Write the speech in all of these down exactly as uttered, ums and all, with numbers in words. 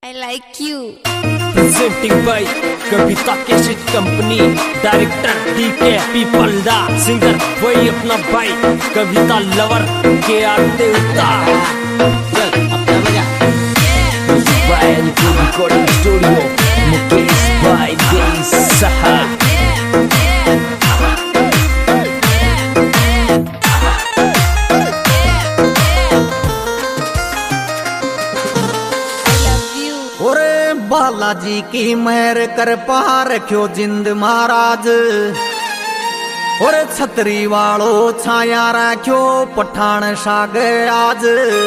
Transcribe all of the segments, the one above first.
I like you. Presenting by Kavita cassette company, director D K पीपल दा, singer वही अपना भाई कविता लवर के आते उतार। चल अपना बजा। रिकॉर्डिंग स्टूडियो मुकेश भाई दे सहा। बालाजी की मेहर कर पा रखो जिंद महाराज, और छतरी वालो छाया रखो पठान सागे आज।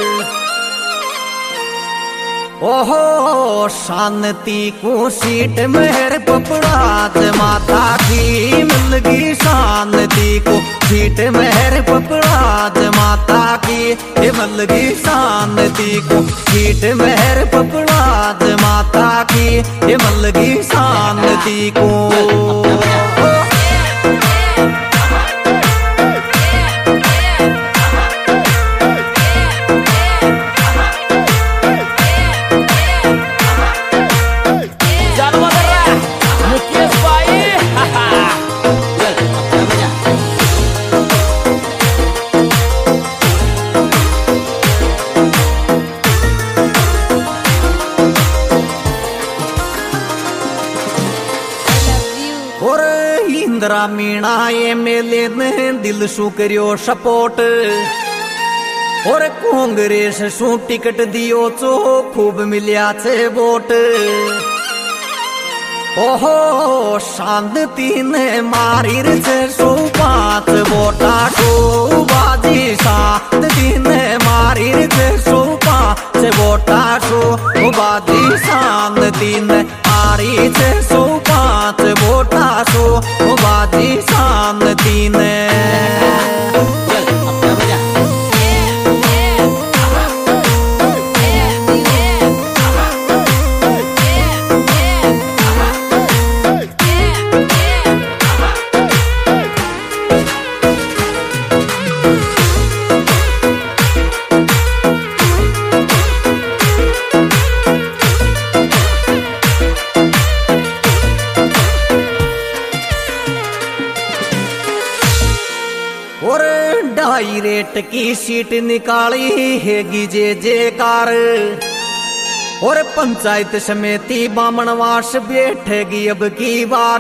ओहो शांति को सीट मेहर पपड़ाज माता की मिल गई, शांति को सीट मेहर पपड़ाज माता की मिल गई, शांति को सीट मेहर पपड़ाज माता की मिल गई, शांति को। इंदिरा मीणा एमएलए ने दिल सु करियो सपोर्ट, और कांग्रेस सु टिकट दियो चो खूब मिलिया छे वोट। ओहो शांति ने मारी छे सो पांच वोटा को बाजी, शांति ने मारी छे सो पांच वोटा को बाजी, शांति ने मारी छे सो पांच वोटा सो बाजी, शांति ने। डायरेक्ट की सीट निकाली है जे जे कार, और पंचायत समिति बामनवास बैठेगी अब की बार।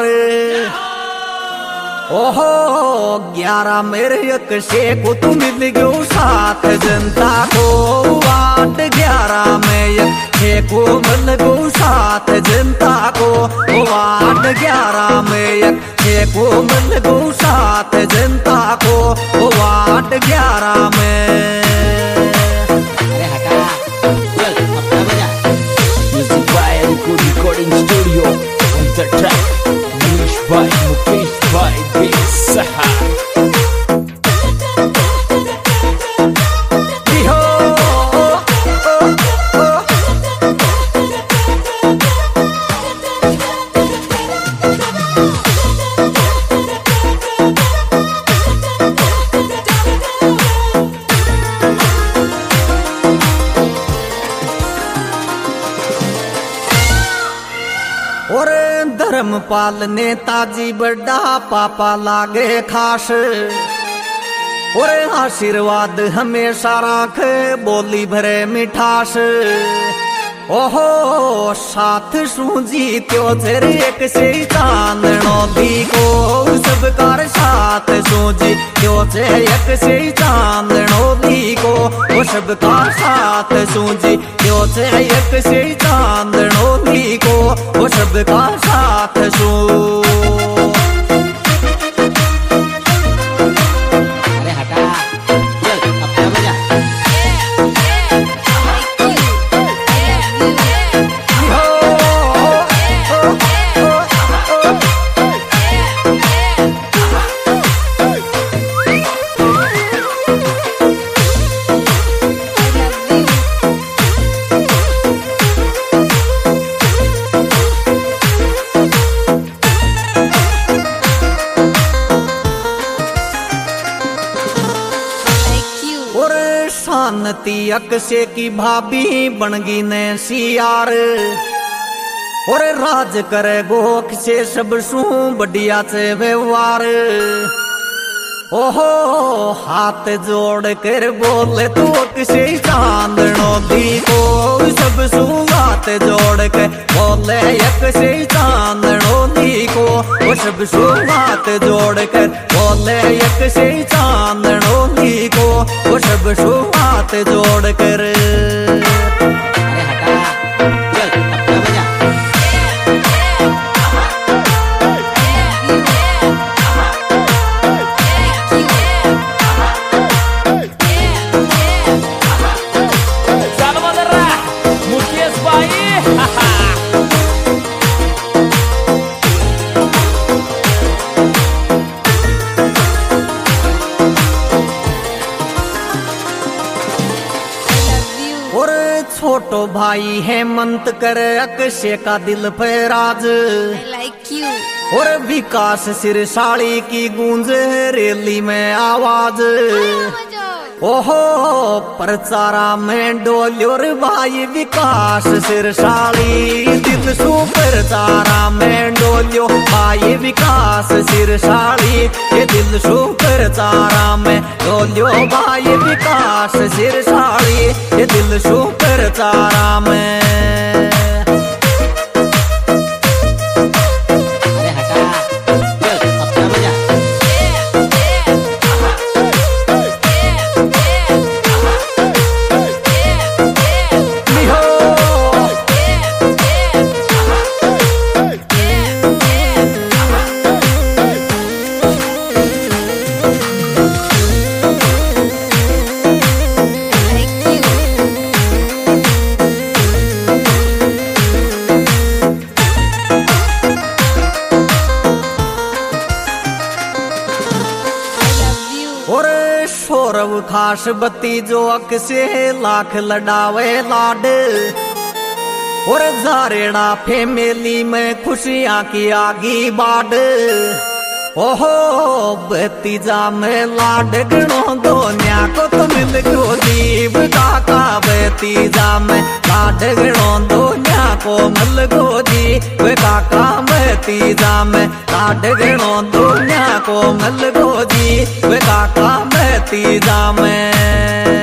ओहो ग्यारह मेरे एक से को तुम मिल गयो साथ जनता को, वार्ड ग्यारह में एक से को मिल गयो साथ जनता को, वार्ड ग्यारह में एक से को मिल गयो साथ जनता को, वार्ड ग्यारह में। अरे हटा चल अपना बजा। Music by recording studio on the track Manish भाई मुकेश भाई दे सहा। और धर्मपाल नेताजी बड़ा पापा लागे खास, और आशीर्वाद हमेशा राख बोली भरे मिठास। ओहो साथ सूजी त्यो तेरे एक से चांदनो दी को, सबकार साथ सूजी त्यो से एक से चांदनो दी को, वो सबका साथ सूजी त्यो से एक से चांदनो दी को, वो सबका साथ सू। अक्षय की भाभी बनगी ने सियार और राज करे गोख से सब सू बढ़िया से व्यवहार। ओहो हाथ जोड़ कर बोले तू किसे चांदनो दी को सब सू हाथ जोड़ कर बोले किसे चांदनो दी को वो सब सू हाथ जोड़ कर बोले किसे चांदनो दी को वो सब सू हाथ जोड़ कर। छोटो भाई हेमंत करे अक्षय का दिल पे राज like you. और विकास सिरसाली की गूंज रेली में आवाज। ओहो प्रचारा में डोल्योर भाई विकास सिरसाली दिल सू प्रचारा में डोल्यो भाई विकास सिरसाली ये दिल सू प्रचारा में डोल्यो भाई विकास सिरसाली ये दिल सू प्रचारा में। सौरव खास बत्ती जो अक्षय लाख लडावे लाड और जारेड़ा फैमिली में खुशियां की आगी बाढ़। ओहो भतीजा में लाड गणो दोनिया को तो मिल गो जीव काका भतीजा में लाड गणो दोनिया को मिल गो जीव काका भतीजा में लाड गणो दोनिया को मिल गो जीव काका भतीजा में।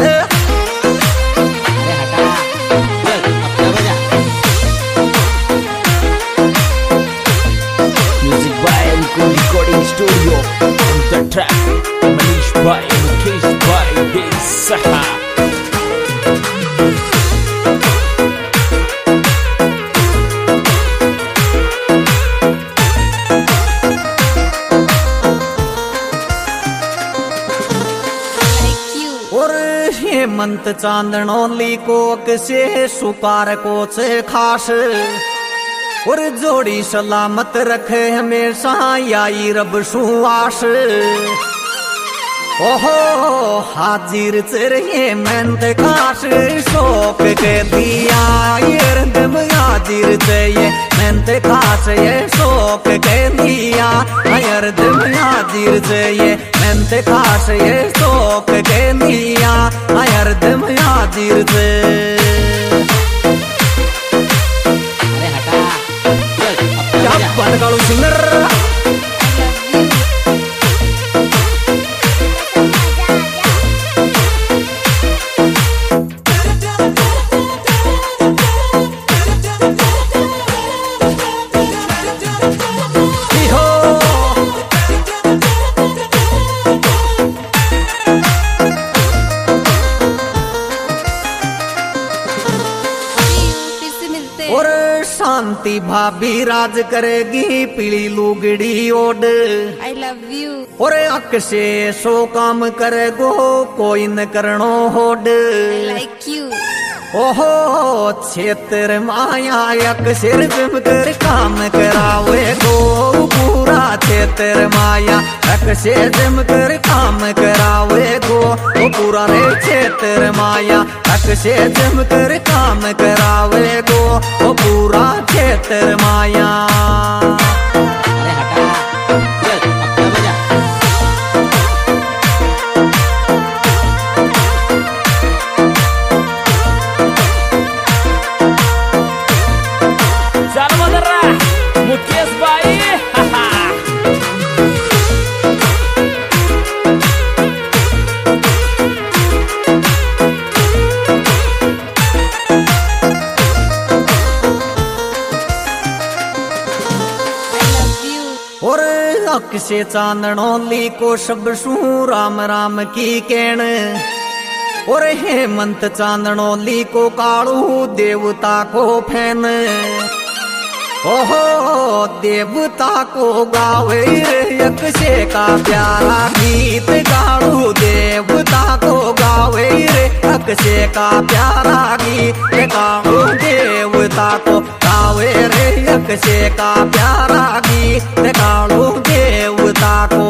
Recording studio on the track Manish Bhai, Mukesh Bhai, Desaha. और हेमंत चांदनोली को किसे सुकार को से खास और जोड़ी सलामत रखे हमेशा याई रब सुआस। ओहो हाजिर चरहे मेहनत खास शोक के दिया ये रंदम हाजिर चाहिए मेहनत खास ये शोक के दिया हर दम हाजिर चाहिए मेहनत खास ये शोक के दिया हर दम हाजिर से। बनगाड़ू सिंगर और शांति भाभी राज करेगी पीली लुगड़ी ओड। I love you. और अक्षय सो काम करे गो कोई न करनो होड। I like you. ओहो क्षेत्र माया अक्षर जम कर काम करावे गो पूरा क्षेत्र माया अक्षय जम कर काम करावे गो वो पूरा रे क्षेत्र माया अक्षय जम कर काम करावे गो वो पूरा क्षेत्र माया। अक्षे चांदनो ली को सब सू राम राम की केण और हेमंत चांदनो ली को कालू देवता को फैन ओहो देवता को गावे रे अक्षे का प्यारा गीत गाड़ू देवता को गावे रे अक्षे का प्यारा गीत गाड़ू देवता को गावे रे अक्षे का प्यारा गीत गाड़ू देवता को।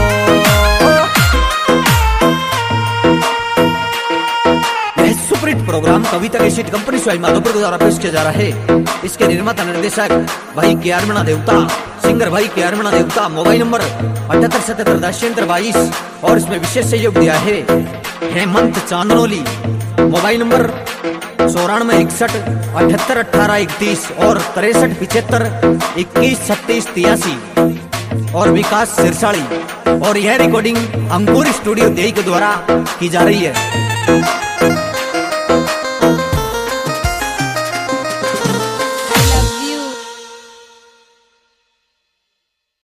Superhit programme Kavita cassette company Sawai Madhopur द्वारा पेश किया जा रहा है। इसके निर्माता निर्देशक भाई के आर मीणा देवता, सिंगर भाई के आर मीणा देवता। मोबाइल नंबर अठहत्तर सतहत्तर दशहत्तर बाईस और इसमें विशेष सहयोग दिया है हेमंत चांदनोली। मोबाइल नंबर चौरानवे इकसठ अठहत्तर अठारह इकतीस और तिरसठ पिछहत्तर इक्कीस छत्तीस तिरासी और विकास सिरसाली। और यह रिकॉर्डिंग अंकुर स्टूडियो देई के द्वारा की जा रही है।